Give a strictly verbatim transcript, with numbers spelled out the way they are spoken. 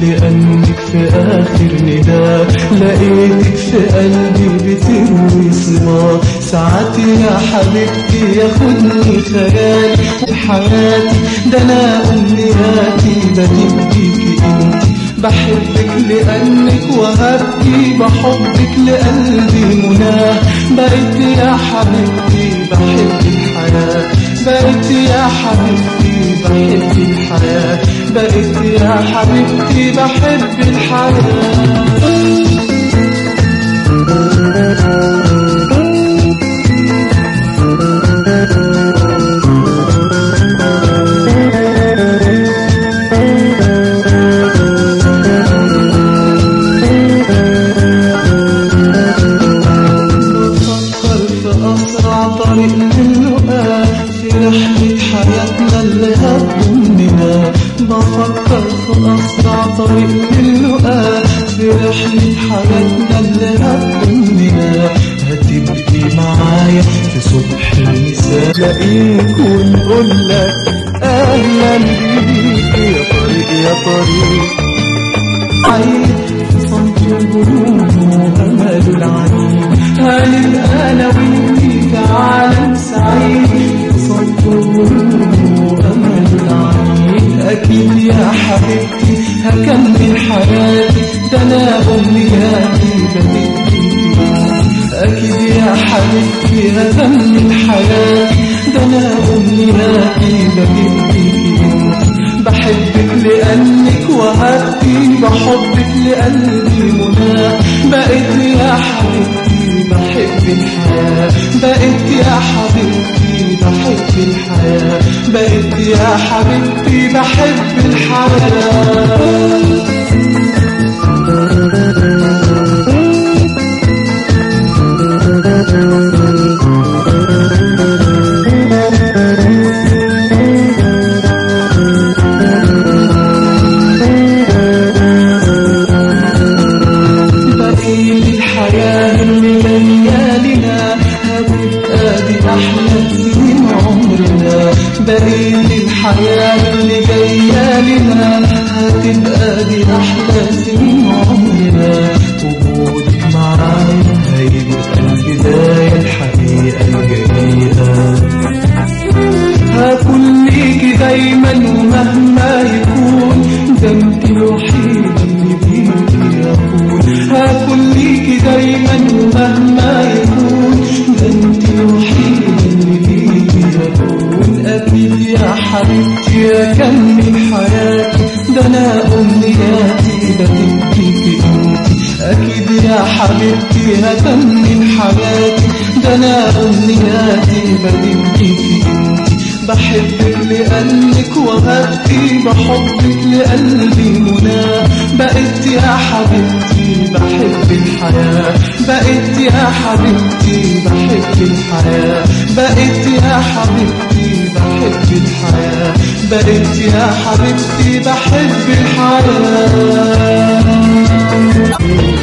لأنك في آخر نداء لقيتك في قلبي بتروي صبا. ساعات يا حبيبتي ياخدني خيالي وحياتي، ده أنا أمنياتي بديك بيكي انتي. بحبك لأنك وهبتي بحبك لقلبي مناه. بقيت يا حبيبتي بحب الحياة، بقيت يا حبيبتي بحب الحياة، بقيت يا حبيبتي بحب الحياة. طريق للقاء في رحلة حياتنا اللي هتضمنا. بفكر في أسرع طريق للقاء في رحلة حياتنا اللي هتضمنا. هتبقي معايا في صبح المساء لاقيك ونقول لك أهلا بيك يا طريق يا طريق. عيد في صمت الجنون وأمل العين، هنبقى أنا وإنتي في عالم سعيد. في صمت الجنون وأمل العين أكيد يا حبيبتي هكمل حياتي، ده أنا أمنياتي بديك بيكي. أكيد يا حبيبتي هكمل حياتي، ده أنا أمنياتي بديك بيكي. بحبك لأنك وهبتي بحبك لقلبي مناه. بقيت يا حبيبتي بحب الحياة، بقيت يا حبيبتي بحب الحياة، بقيت يا حبيبتي بحب الحياة. بقيت الحياة اللي جاية لنا هتبقى دي أحلى سنين عمرنا. وجودك معايا هيبقى البداية الحقيقة الجميلة. هكون ليكي دايما ومهما يكون، ده انت الوحيدة اللي بيكي أكون. هكون ليكي دايما ومهما يكون، ده انت الوحيدة اللي بيكي أكون. أكيد يا حبيبتي أكمل حياتي، ده أنا أمنياتي بديك بيكي انتي. أكيد يا حبيبتي هكمل حياتي، ده أنا أمنياتي بديك بيكي انتي. بحبك لأنك وهبتي بحبك لقلبي مناه. بقيت يا حبيبتي بحب الحياة، بقيت يا حبيبتي بحب الحياة، بقيت يا حبيبتي بحب الحياة، بقيت يا حبيبتي بحب الحياة.